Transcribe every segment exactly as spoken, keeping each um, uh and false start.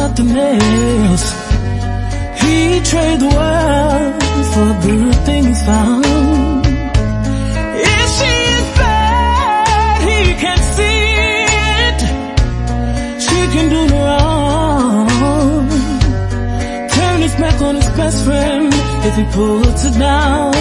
nothing else. He trade the world for a good thing he found. If she is bad, he can see it. She can do no wrong. Turn his back on his best friend if he puts it down.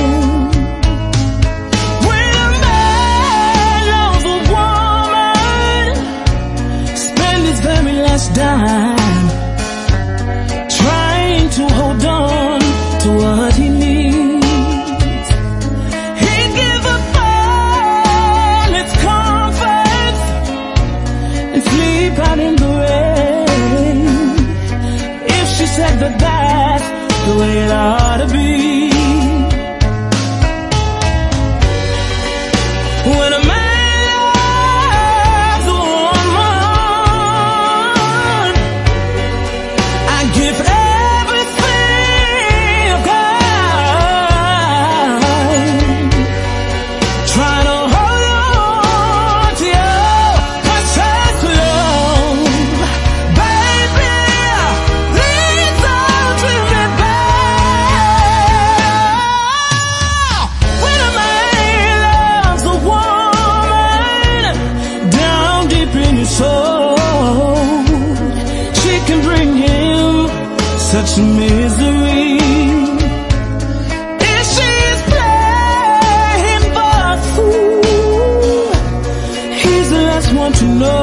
When a man loves a woman, spend his very last dime trying to hold on to what he needs. He'd give up all its comforts and sleep out in the rain if she said that that's the way it ought to be. When a man loves a woman, I give everything I've got. Try to hold on to your precious love, baby. Please don't treat me bad. When a man loves a woman down deep in his soul, she can bring him such misery. If she is playing for a fool, he's the last one to know.